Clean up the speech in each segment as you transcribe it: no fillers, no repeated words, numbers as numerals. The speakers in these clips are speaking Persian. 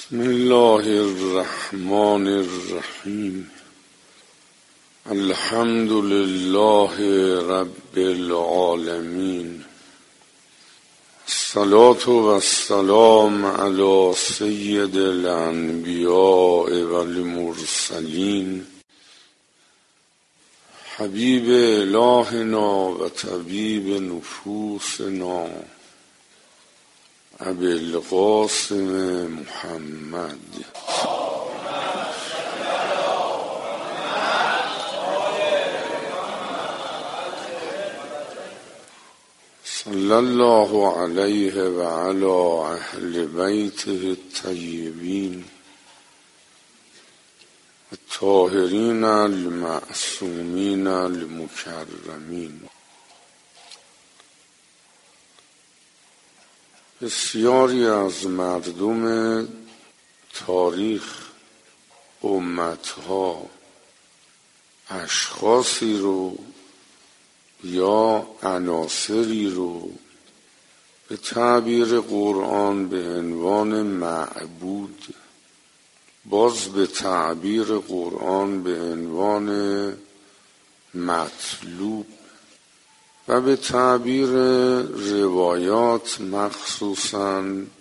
بسم الله الرحمن الرحیم. الحمد لله رب العالمین. الصلاة و السلام علی سید الانبیاء و المرسلین، حبیب الهنا و طبیب نفوسنا ابی القاسم محمد. صلی الله علیه و علی اهل بیته الطیبین الطاهرین المعصومین المکرمین. بسیاری از مردم تاریخ، امتها، اشخاصی رو یا عناصری رو به تعبیر قرآن به عنوان معبود، باز به تعبیر قرآن به عنوان مطلوب و به تعبیر روایات مخصوصاً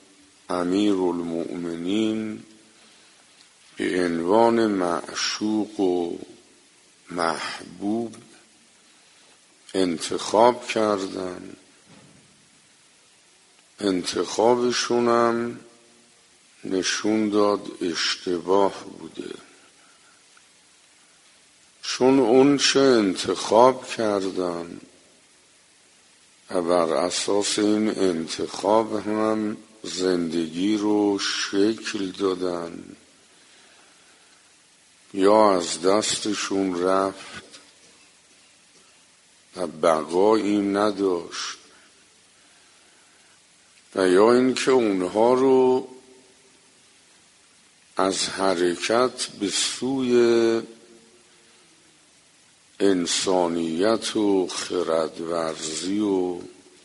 امیرالمؤمنین به عنوان معشوق و محبوب انتخاب کردن. انتخابشونم نشون داد اشتباه بوده، چون اون چه انتخاب کردن و بر اساس این انتخاب هم زندگی رو شکل دادن یا از دستشون رفت و بقایی نداشت، و یا اینکه اونها رو از حرکت به سوی انسانیت و خردورزی و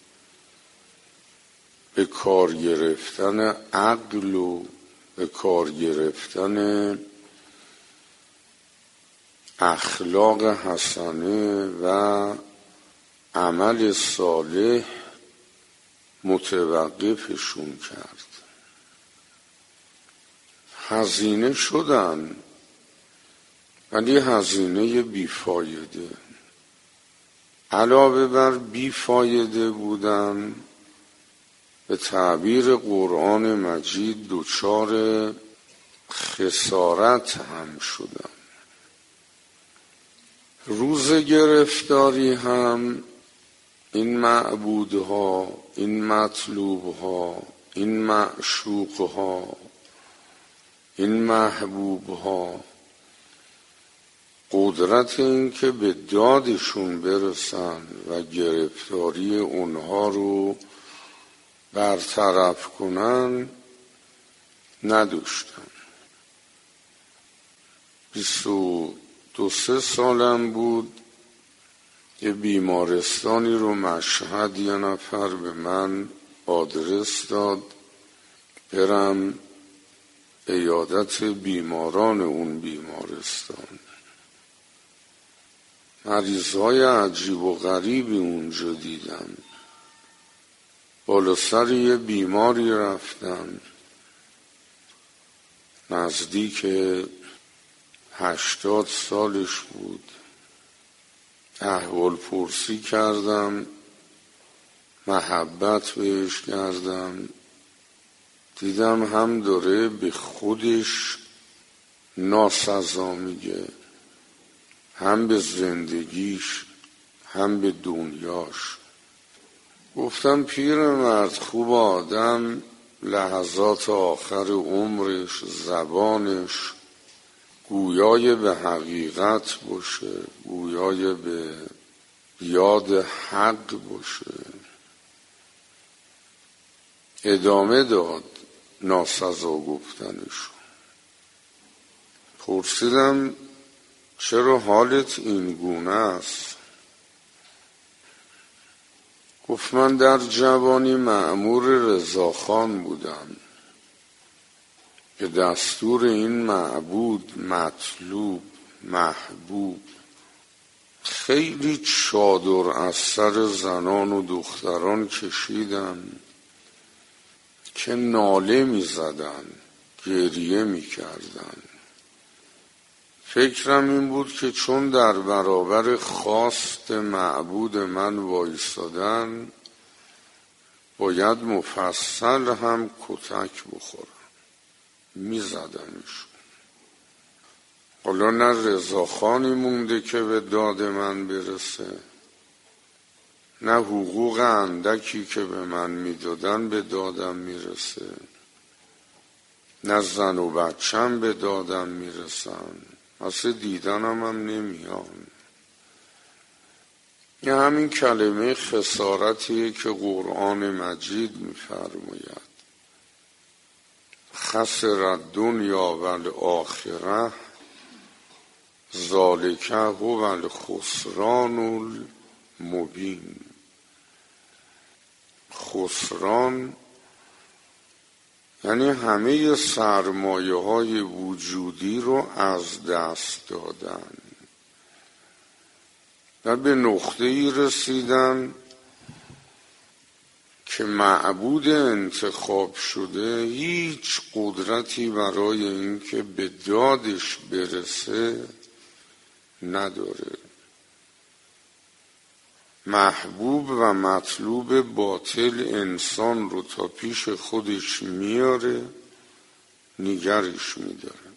به کار گرفتن عقل و به کار گرفتن اخلاق حسنه و عمل صالح متوقفشون کرد. هزینه شدن، ولی هزینه بیفایده. علاوه بر بیفایده بودن، به تعبیر قرآن مجید دچار خسارت هم شدن. روز گرفتاری هم این معبودها، این مطلوبها، این معشوقها، این محبوبها قدرت این که به دادشون برسن و گرفتاری اونها رو برطرف کنن نداشتن. 22-23 سالم بود، یه بیمارستانی رو مشهد یه نفر به من آدرس داد برم عیادت بیماران اون بیمارستان. مریضهای عجیب و غریبی اونجا دیدم. بالا سر یه بیماری رفتم، نزدیک 80 سالش بود. احوال پرسی کردم، محبت بهش کردم. دیدم هم داره به خودش ناسزا میگه، هم به زندگیش، هم به دنیاش. گفتم پیرمرد، خوب آدم لحظات آخر عمرش زبانش گویای به حقیقت باشه، گویای به یاد حق باشه. ادامه داد ناسزا گفتنشو. پرسیدم چرا حالت این گونه است؟ گفت من در جوانی مأمور رضاخان بودم. که دستور این معبود، مطلوب، محبوب خیلی چادر از سر زنان و دختران کشیدن که ناله می زدن، گریه می کردن. فکرم این بود که چون در برابر خواست معبود من وایسادن باید مفصل هم کتک بخورن. می زدنشون. حالا نه رضاخانی مونده که به داد من برسه، نه حقوق اندکی که به من میدادن به دادم میرسه، نه زن و بچم به دادم میرسن، اصلا دیدنم هم نمیان. یه همین کلمه خسارتیه که قرآن مجید میفرماید خسر الدنیا والآخرة ذالک هو الخسران المبین. خسران یعنی همه سرمایه های وجودی رو از دست دادن و به نقطه‌ای رسیدن که معبود انتخاب شده هیچ قدرتی برای اینکه به دادش برسه نداره. محبوب و مطلوب باطل انسان رو تا پیش خودش میاره، نگرش میداره.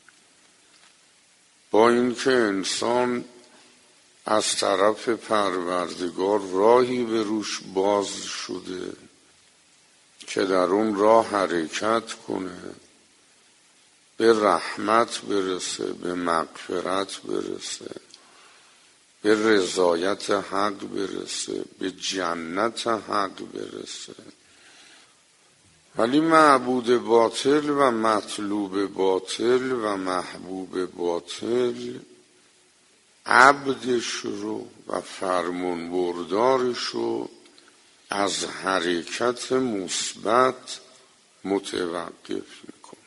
با اینکه انسان از طرف پروردگار راهی به روش باز شده که در اون راه حرکت کنه، به رحمت برسه، به مغفرت برسه، به رضایت حق برسه، به جنت حق برسه. ولی معبود باطل و مطلوب باطل و محبوب باطل عبدش رو و فرمان بردارش رو از حرکت مثبت متوقف میکنه.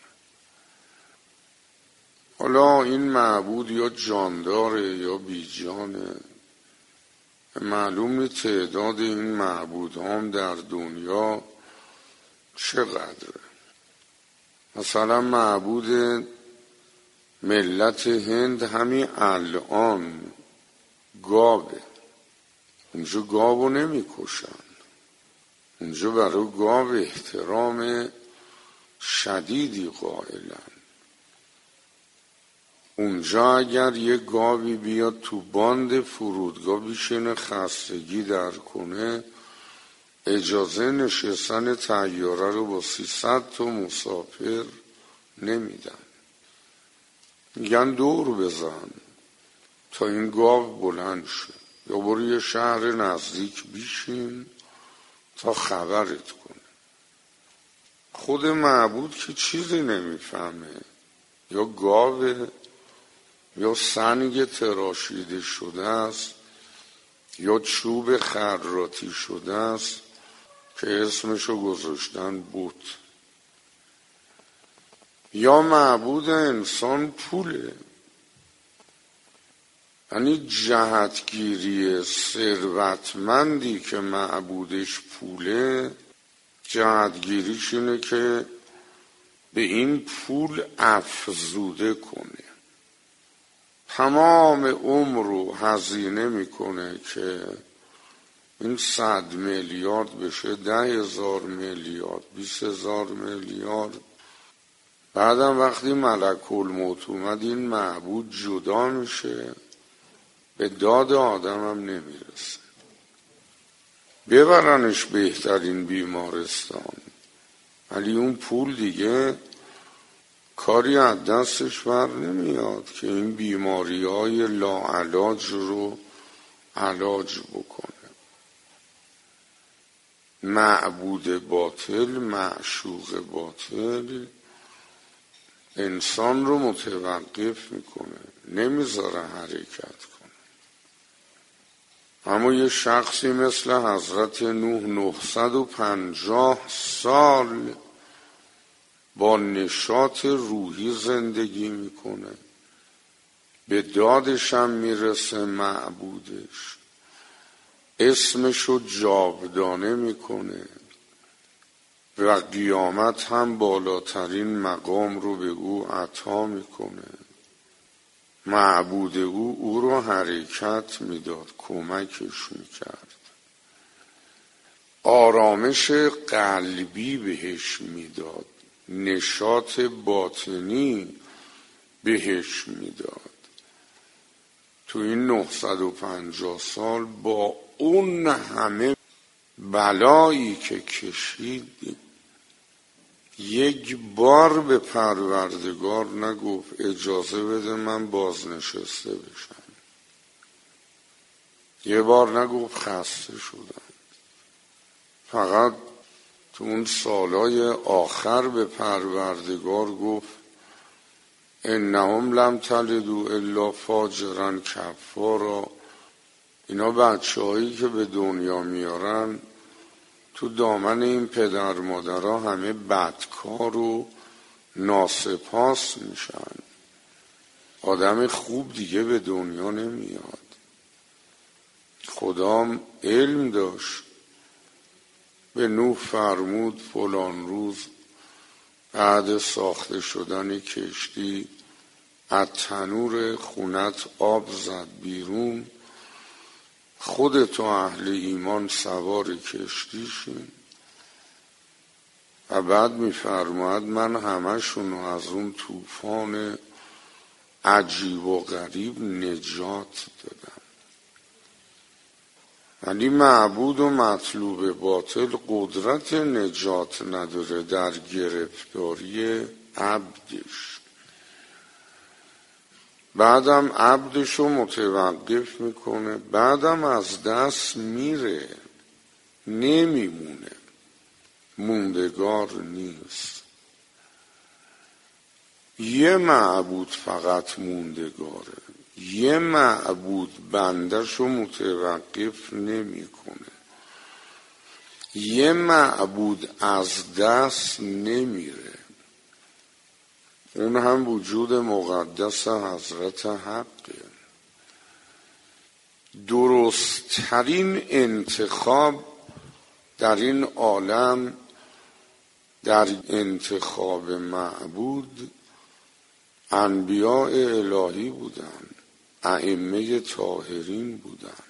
حالا این معبود یا جانداره یا بیجانه، معلوم تعداد این معبود هم در دنیا چقدره. مثلا معبود ملت هند همین الان گاوه. اونجا گاو نمی کشن، اونجا برای گاو احترام شدیدی قائلن. اونجا اگر یه گاوی بیاد تو باند فرودگاه بشینه خستگی در کنه، اجازه نشستن طیاره رو با 300 تا مسافر نمیدن. میگن دور بزن تا این گاو بلند شه، یا برو یه شهر نزدیک بیشین تا خبرت کنه. خود معبود که چیزی نمیفهمه، یا گاوه یا سنگ تراشیده شده است یا چوب خراطی شده است که اسمشو گذاشتن بت. یا معبود انسان پوله، یعنی جهتگیری ثروتمندی که معبودش پوله، جهتگیریش اینه که به این پول افزوده کنه، تمام عمر رو هزینه میکنه که این 100 میلیارد بشه 10,000 میلیارد، 20,000 میلیارد. بعدم وقتی ملک الموت اومد این معبود جدا میشه، به داد آدم هم نمیرسه. ببرنش بهترین بیمارستان، ولی اون پول دیگه کاری از دستش بر نمیاد که این بیماری های لاعلاج رو علاج بکنه. معبود باطل، معشوق باطل انسان رو متوقف میکنه، نمیذاره حرکت کنه. اما یه شخصی مثل حضرت نوح 950 سال با نشاط روحی زندگی میکنه، به دادش هم میرسه معبودش، اسمشو جاودانه میکنه و قیامت هم بالاترین مقام رو به او عطا میکنه. معبود او رو حرکت میداد، کمکش میکرد، آرامش قلبی بهش میداد، نشاط باطنی بهش میداد. تو این 950 سال با اون همه بلایی که کشید یک بار به پروردگار نگفت اجازه بده من بازنشسته بشم، یه بار نگفت خسته شدم. فقط تو اون سالای آخر به پروردگار گفت انهم لم تلدوا الا فاجرا کفارا. اینا بچه‌هایی که به دنیا میارن تو دامن این پدر مادرها همه بدکار و ناسپاس میشن، آدم خوب دیگه به دنیا نمیاد. خدا علم داشت، به نوح فرمود فلان روز بعد ساخته شدن کشتی از تنور خونت آب زد بیرون، خودت و اهل ایمان سوار کشتی شین. و بعد میفرماید من همشون از اون طوفان عجیب و غریب نجات دادم. ولی معبود و مطلوب باطل قدرت نجات نداره در گرفتاری عبدش. بعدم عبدشو متوقف میکنه، بعدم از دست میره، نمیمونه، موندگار نیست. یه معبود فقط موندگاره، یه معبود بندشو متوقف نمیکنه، یه معبود از دست نمیره، اون هم وجود مقدس حضرت حقه. درستترین انتخاب در این عالم در انتخاب معبود انبیاء الهی بودن، ائمه طاهرین بودن،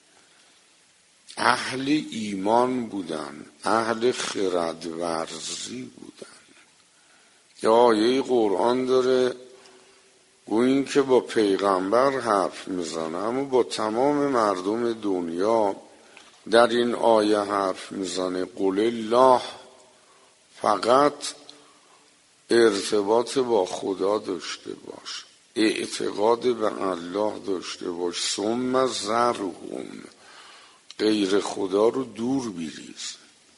اهل ایمان بودن، اهل خردورزی بودن. یه آیه قرآن داره گویین که با پیغمبر حرف میزنه اما با تمام مردم دنیا در این آیه حرف میزنه. قل الله، فقط ارتباط با خدا داشته باش، اعتقاد به الله داشته باش، ثم ذرهم، غیر خدا رو دور بریز.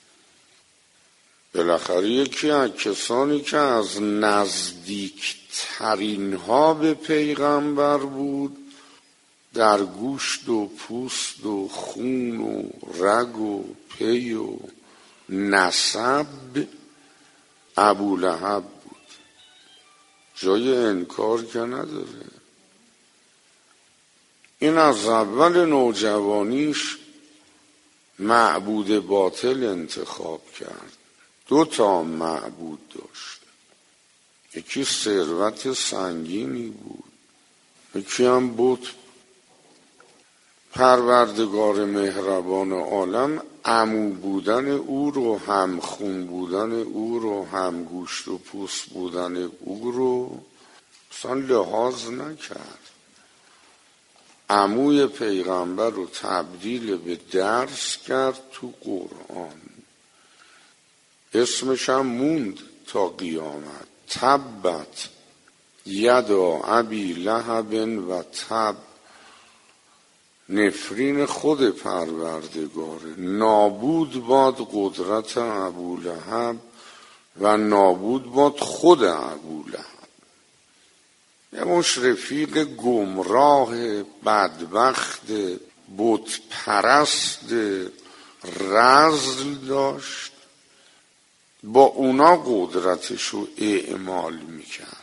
بالاخره یکی از کسانی که از نزدیکترین ها به پیغمبر بود، در گوشت و پوست و خون و رگ و پی و نسب ابولهب بود، جای انکار که نداره. این از اول نوجوانیش معبود باطل انتخاب کرد. 2 معبود داشت، یکی ثروت سنگینی بود، یکی هم بود. پروردگار مهربان عالم عمو بودن او رو، هم خون بودن او رو، هم گوشت و پوست بودن او رو اصلا لحاظ نکرد. عموی پیغمبر رو تبدیل به درس کرد تو قرآن، اسمش هم موند تا قیامت. تبت یدا ابی لهب و تب، نفرین خود پروردگاره. نابود باد قدرت ابولهب و نابود باد خود ابولهب. یه مش رفیق گمراه بدبخت بت پرست رذل داشت، با اونا قدرتش رو اعمال میکرد.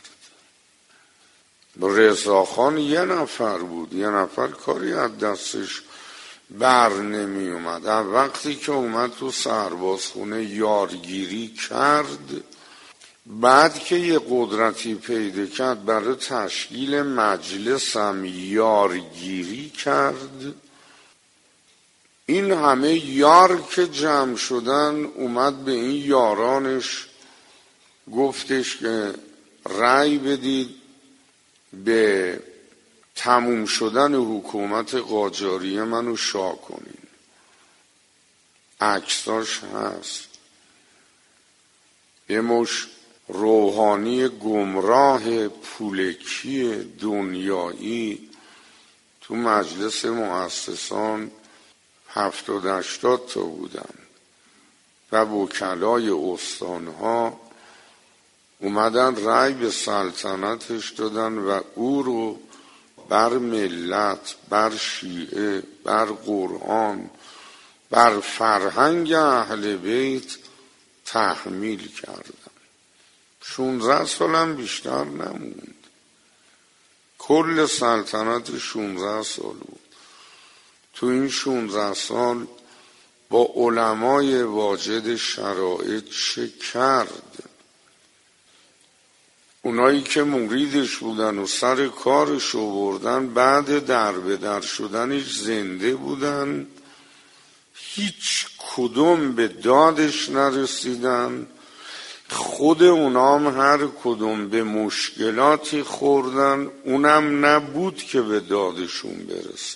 رضاخان یه نفر بود، یه نفر کاری از دستش بر نمی اومد. وقتی که اومد تو سربازخونه یارگیری کرد، بعد که یه قدرتی پیدا کرد برای تشکیل مجلس هم یارگیری کرد. این همه یار که جمع شدن اومد به این یارانش گفتش که رأی بدید به تموم شدن حکومت قاجاریه منو شاه کنین. عکساش هست. یه مش روحانی گمراه پولکی دنیایی تو مجلس مؤسسان 70-80 تا بودن و وکلای استانها اومدن رأی به سلطنتش دادن و او رو بر ملت، بر شیعه، بر قرآن، بر فرهنگ اهل بیت تحمیل کردن. 16 سال هم بیشتر نموند. کل سلطنت 16 سال بود. تو این 16 سال با علمای واجد شرایط چه کرد؟ اونایی که مریدش بودن و سر کارش رو بردن، بعد در به در شدنش زنده بودن، هیچ کدوم به دادش نرسیدن. خود اونام هر کدوم به مشکلاتی خوردن، اونم نبود که به دادشون برسه.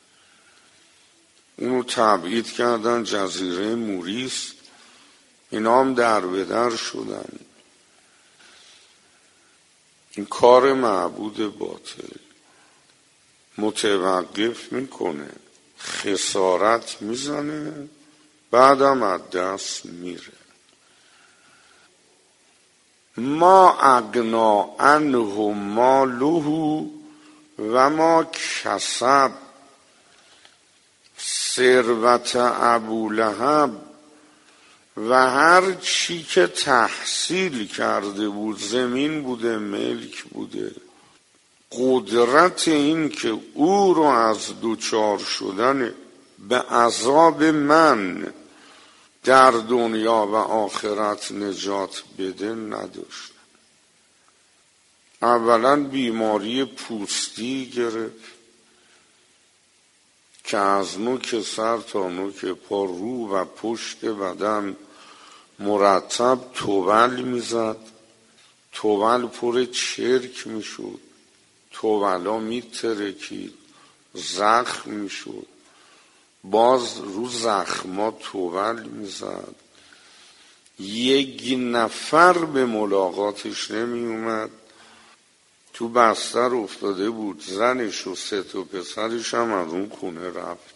اونو تبعید کردن جزیره موریس، اینا هم در به در شدن. این کار معبود باطل متوقف میکنه، خسارت میزنه، بعدم از دست میره. ما اغنا عنه ماله و ما کسب. ثروت ابولهب و هر چی که تحصیل کرده بود، زمین بوده، ملک بوده، قدرت این که او رو از دوچار شدن به عذاب من در دنیا و آخرت نجات بده نداشت. اولا بیماری پوستی گرفت که از نوک سر تا نوک پا، رو و پشت بدن مرتب توول میزد. توول پر چرک میشد، توولا میترکید، زخم میشد، باز رو زخما توول میزد. یک نفر به ملاقاتش نمی اومد. تو بستر افتاده بود، زنش و 3 تا پسرش هم از اون خونه رفت.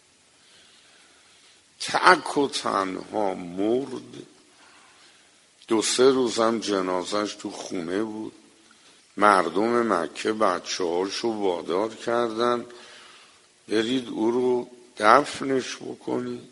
تک و تنها مرد. 2-3 روز هم جنازش تو خونه بود. مردم مکه بچه‌هاشو وادار کردن برید او رو دفنش بکنی.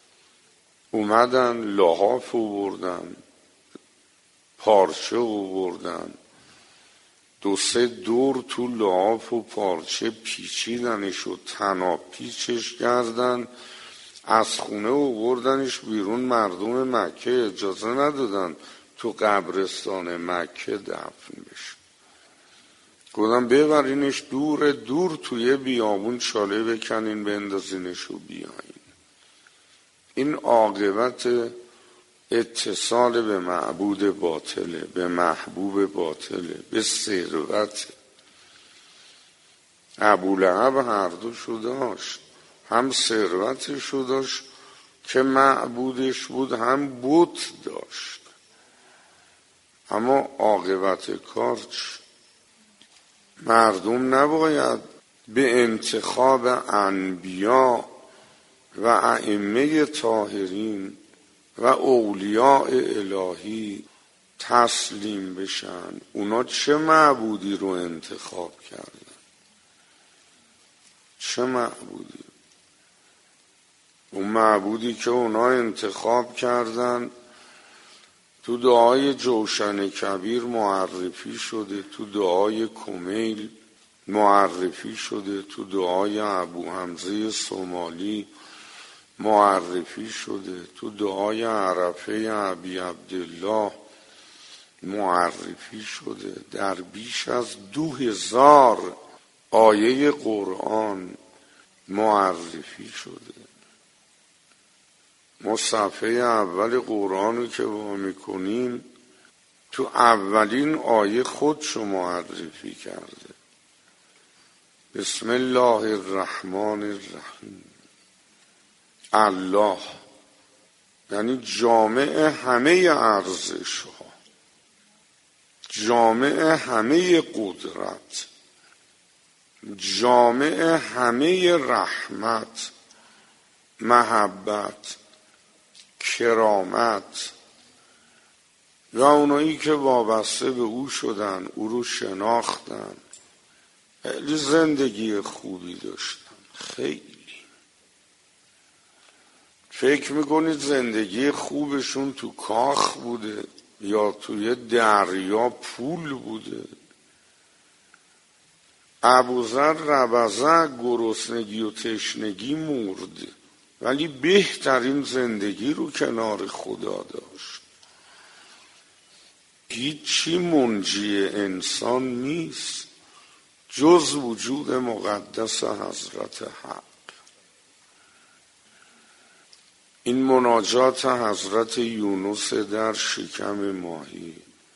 اومدن لحاف آوردن، پارچه آوردن، 2-3 دور تو لحاف و پارچه پیچیدنش و تناپیچش کردن، از خونه آوردنش بیرون. مردم مکه اجازه ندادن تو قبرستان مکه دفن بشه. گفتن ببرینش دور دور توی بیابون چاله بکنین بندازینش و بیاین. این عاقبت اتصال به معبود باطله، به محبوب باطله، به ثروت. ابولهب هر دوشو داشت، هم ثروتشو داشت که معبودش بود، هم بت داشت. اما عاقبت کار مردم نباید به انتخاب انبیا و ائمه طاهرین و اولیاء الهی تسلیم بشن. اونا چه معبودی رو انتخاب کردن؟ چه معبودی؟ اون معبودی که اونا انتخاب کردن تو دعای جوشن کبیر معرفی شده، تو دعای کمیل معرفی شده، تو دعای ابو حمزه سومالی معرفی شده، تو دعای عرفه ابی عبدالله معرفی شده، در بیش از 2000 آیه قرآن معرفی شده. ما صفحه اول قرآن رو که وا میکنیم تو اولین آیه خودشو معرفی کرده. بسم الله الرحمن الرحیم. الله یعنی جامع همه ارزش ها، جامع همه قدرت، جامع همه رحمت، محبت، کرامت و اونایی که وابسته به او شدن، او رو شناختن، خیلی زندگی خوبی داشتن. خیلی فکر میکنید زندگی خوبشون تو کاخ بوده یا توی دریا پول بوده؟ ابوذر ربضه گرسنگی و تشنگی مرد ولی بهترین زندگی رو کنار خدا داشت. هیچی منجی انسان نیست جز وجود مقدس حضرت حق. این مناجات حضرت یونس در شکم ماهی.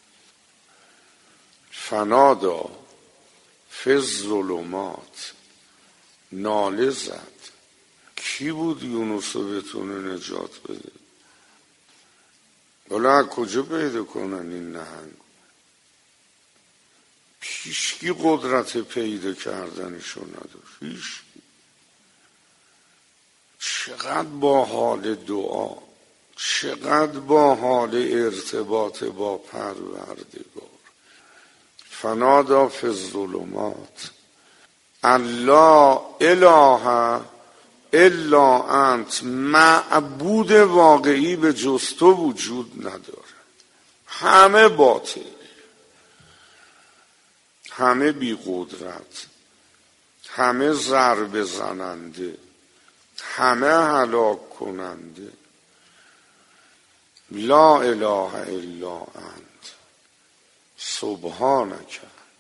فنادا فی الظلمات، ناله زد. کی بود یونس رو بتونه نجات بده؟ حالا از کجا پیدا کنن این نهنگ؟ هیچکی قدرت پیدا کردنشو نداشت. هیچکی. چقدر با حال دعا، چقدر با حال ارتباط با پروردگار. فنادا فی الظلمات الله اله الا انت، معبود واقعی به جز تو وجود نداره. همه باطل، همه بی قدرت، همه ضربه زننده، همه هلاک کننده. لا اله الا انت سبحانک،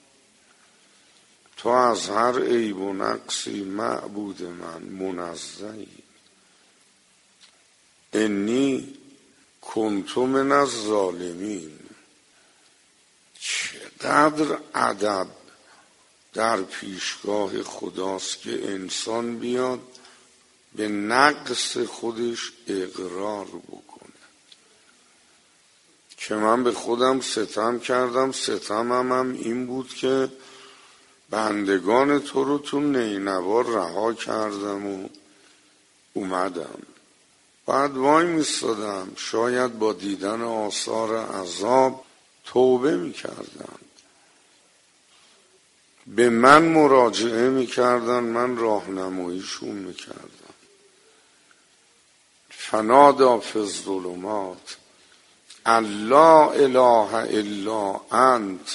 تو از هر عیب و نقصی معبود من منزهی. انی کنت من الظالمین. چقدر ادب در پیشگاه خداست که انسان بیاد به نقص خودش اقرار بکنه که من به خودم ستم کردم. ستمم هم این بود که بندگان تو رو تو نینوا رها کردم و اومدم. بعد وای میستادم، شاید با دیدن آثار عذاب توبه میکردن، به من مراجعه میکردن، من راهنماییشون میکردم. فنادا فی الظلمات الله اله الا انت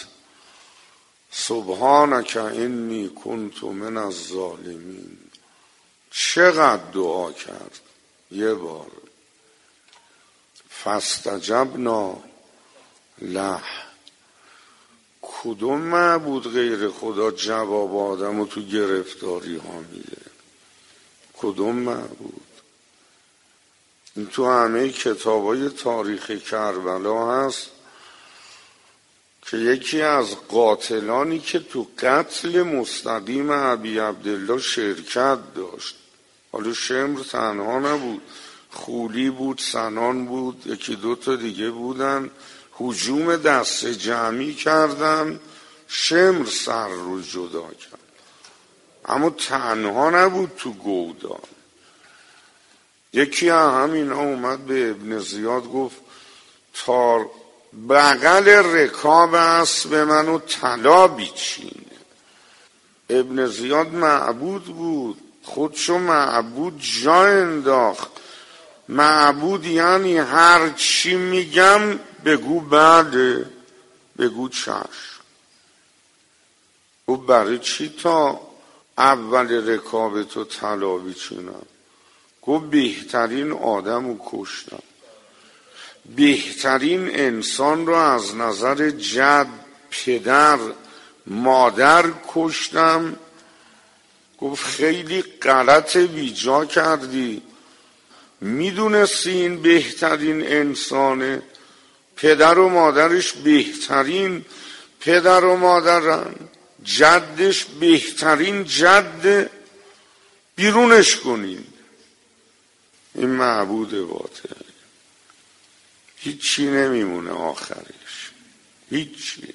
سبحانک انی کنت من الظالمین. چقدر دعا کرد یه بار. فاستجبنا له. کدوم معبود غیر خدا جواب آدم رو تو گرفتاری ها میده؟ کدوم معبود؟ این تو همه کتابای تاریخ کربلا هست که یکی از قاتلانی که تو قتل مستقیم ابی عبدالله شرکت داشت، حالا شمر تنها نبود، خولی بود، سنان بود، یکی دوتا دیگه بودن، هجوم دست جمعی کردن، شمر سر رو جدا کرد، اما تنها نبود تو گودان. یکی همینا اومد به ابن زیاد گفت تا بغل رکاب اسب منو طلا بیچینه. ابن زیاد معبود بود، خودشو معبود جا انداخت. معبود یعنی هر چی میگم بگو بله، بگو چشم. او برای چی تا اول رکابتو طلا بیچینم؟ گو بهترین آدم رو کشتم، بهترین انسان رو از نظر جد، پدر، مادر کشتم. گفت خیلی غلط بیجا کردی، میدونستی این بهترین انسانه، پدر و مادرش بهترین پدر و مادرن، جدش بهترین جد، بیرونش کنین. این معبود باطل هیچی نمیمونه آخرش، هیچی.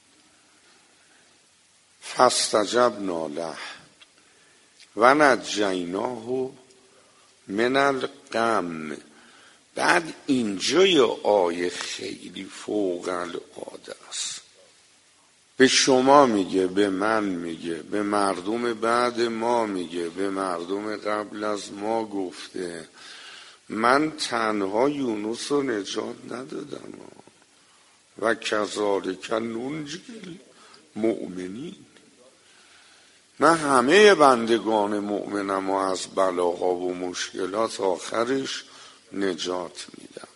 فاستجبنا له و نجیناه من الغم. بعد اینجا یه آیه خیلی فوق العاده است. به شما میگه، به من میگه، به مردم بعد ما میگه، به مردم قبل از ما گفته من تنها یونس رو نجات ندادم و کذالک ننجی المؤمنین. من همه بندگان مؤمنم و از بلاها و مشکلات آخرش نجات میدم.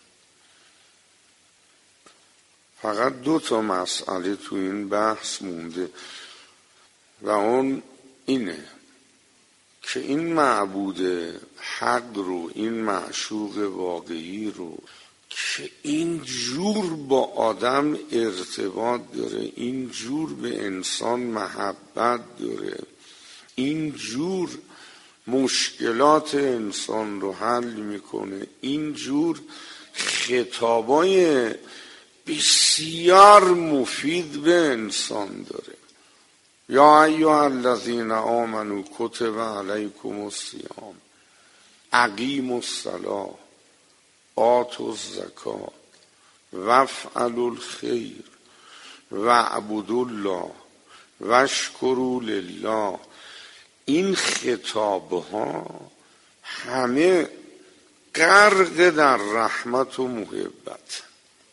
فقط 2 مسئله تو این بحث مونده و اون اینه که این معبود حق رو، این معشوق واقعی رو که این جور با آدم ارتباط داره، این جور به انسان محبت داره، این جور مشکلات انسان رو حل میکنه، این جور خطابای بسیار مفید به انسان داره. یا ایها الذین آمنوا کتب علیکم الصیام اقیموا الصلاة آتوا الزکاة وافعلوا الخیر واعبدوا الله واشکروا لله. این خطاب ها همه غرق در رحمت و محبت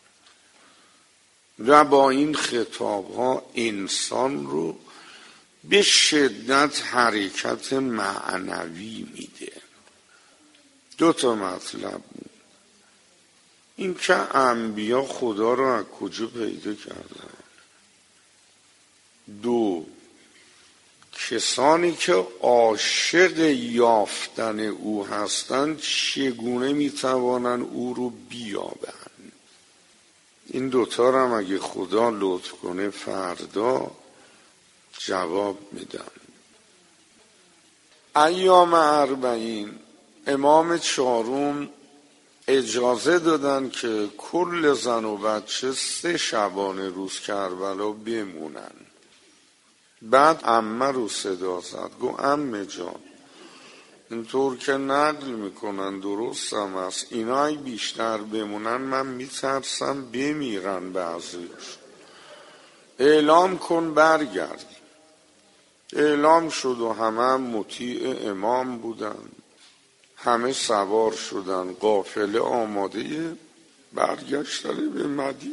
و با این خطاب ها انسان رو به شدت حرکت معنوی میده. 2 مطلب بود. این که انبیا خدا رو از کجا پیدا کردن؟ 2 کسانی که عاشق یافتن او هستند چگونه میتوانند او رو بیابند؟ این 2 رو هم اگه خدا لطف کنه فردا جواب میدم. ایام 40 امام 4 اجازه دادن که کل زن و بچه 3 شبانه روز کربلا بمونن. بعد عمه رو صدا زد، گو عمه جان اینطور که نقل میکنن درست هم است، اینا ای بیشتر بمونن من میترسم بمیرن بعضیش، اعلام کن برگرد. اعلام شد و همه مطیع امام بودن، همه سوار شدن، قافله آماده برگشتن به مدینه.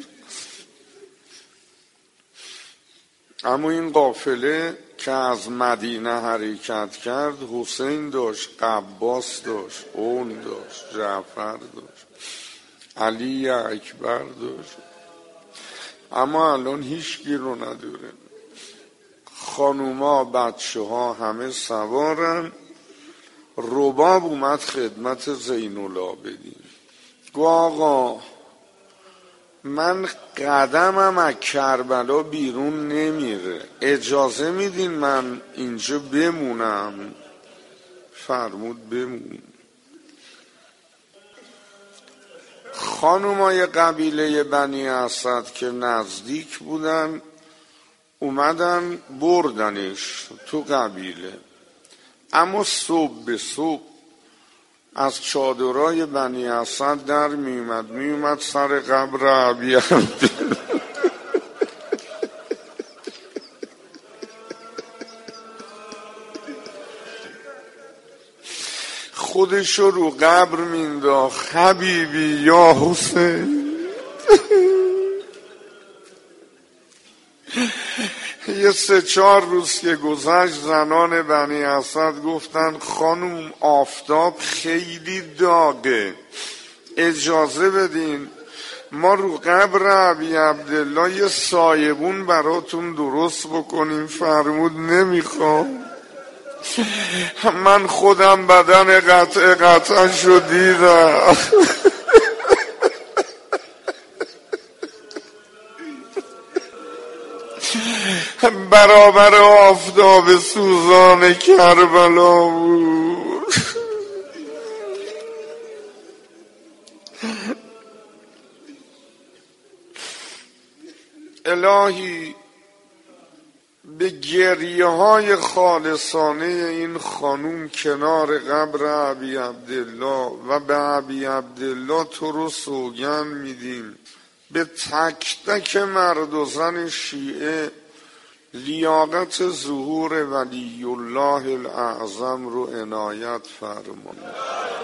اما این قافله که از مدینه حرکت کرد حسین داشت، عباس داشت، اون داشت، جعفر داشت، علی اکبر داشت، اما الان هیچ کی رو نداره. خانوما بچه ها همه سوارن. رباب اومد خدمت زین العابدین، گو آقا من قدمم از کربلا بیرون نمیره، اجازه میدین من اینجا بمونم؟ فرمود بمون. خانومای قبیله بنی اسد که نزدیک بودن اومدن بردنش تو قبیله. اما صبح به صبح از چادرای بنی اسد در میومد سر قبر عبیم خودشو رو قبر مینداخت، حبیبی یا حسین یه 3-4 روز که گذشت زنان بنی اسد گفتن خانوم آفتاب خیلی داغه، اجازه بدین ما رو قبر ابی عبدالله یه سایبون براتون درست بکنیم. فرمود نمیخوام، من خودم بدن قطع شو دیدم. برابر آفتاب سوزان کربلا بود. الهی به گریه های خالصانه این خانوم کنار قبر ابی عبدالله و به ابی عبدالله تو رو سوگند میدیم به تک تک مرد و زن شیعه لیاقت ظهور ولی الله الاعظم رو عنایت فرمایید.